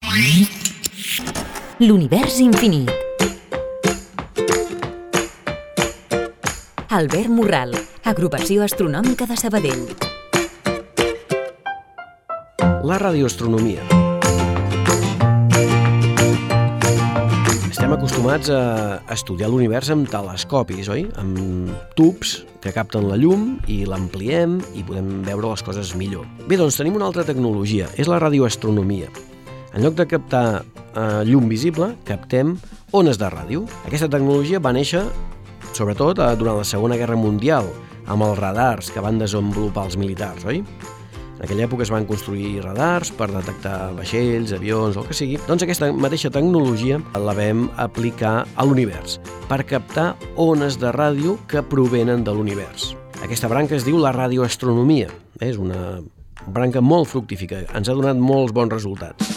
L'univers infinit. Albert Morral, Agrupació Astronòmica de Sabadell. La radioastronomia. Estem acostumats a estudiar l'univers amb telescopis, oi? Amb tubs que capten la llum i l'ampliem i podem veure les coses millor. Bé, doncs tenim una altra tecnologia, és la radioastronomia. En lloc de captar llum visible, captem ones de ràdio. Aquesta tecnologia va néixer, sobretot, durant la Segona Guerra Mundial, amb els radars que van desenvolupar els militars, oi? En aquella època es van construir radars per detectar vaixells, avions, el que sigui. Doncs aquesta mateixa tecnologia la vam aplicar a l'univers per captar ones de ràdio que provenen de l'univers. Aquesta branca es diu la radioastronomia. És una branca molt fructífica. Ens ha donat molts bons resultats.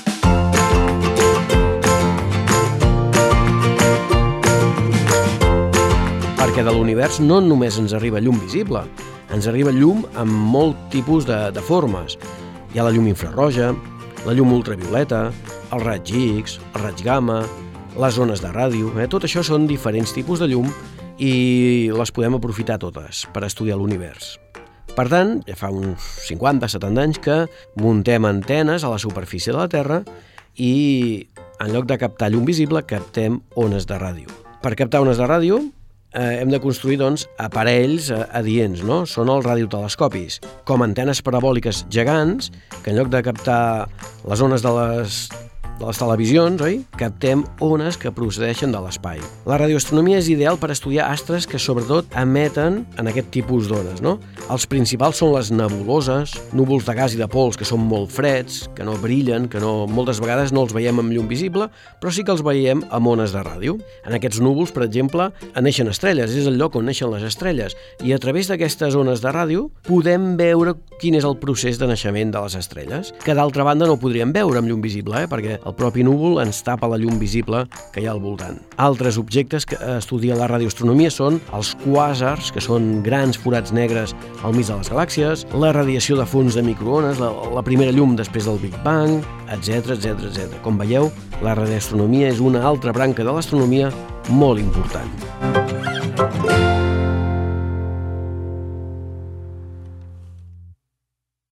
Perquè de l'univers no només ens arriba llum visible, ens arriba llum amb molt tipus de formes. Hi ha la llum infraroja, la llum ultravioleta, el raig X, el raig gamma, les ones de ràdio. Tot això són diferents tipus de llum i les podem aprofitar totes per estudiar l'univers. Per tant, ja fa uns 50-70 anys que muntem antenes a la superfície de la Terra i en lloc de captar llum visible, captem ones de ràdio. Per captar ones de ràdio hem de construir, doncs, aparells adients, no? Són els radiotelescopis, com antenes parabòliques gegants, que en lloc de captar les ones de les televisions, oi? Captem ones que procedeixen de l'espai. La radioastronomia és ideal per estudiar astres que, sobretot, emeten en aquest tipus d'ones, no? Els principals són les nebuloses, núvols de gas i de pols que són molt freds, que no brillen, que moltes vegades no els veiem amb llum visible, però sí que els veiem amb ones de ràdio. En aquests núvols, per exemple, neixen estrelles, és el lloc on neixen les estrelles, i a través d'aquestes ones de ràdio podem veure quin és el procés de naixement de les estrelles, que d'altra banda no podríem veure amb llum visible, perquè el propi núvol ens tapa la llum visible que hi ha al voltant. Altres objectes que estudia la radioastronomia són els quàsars, que són grans forats negres al mig de les galàxies, la radiació de fons de microones, la primera llum després del Big Bang, etc, etc, etc. Com veieu, la radioastronomia és una altra branca de l'astronomia molt important.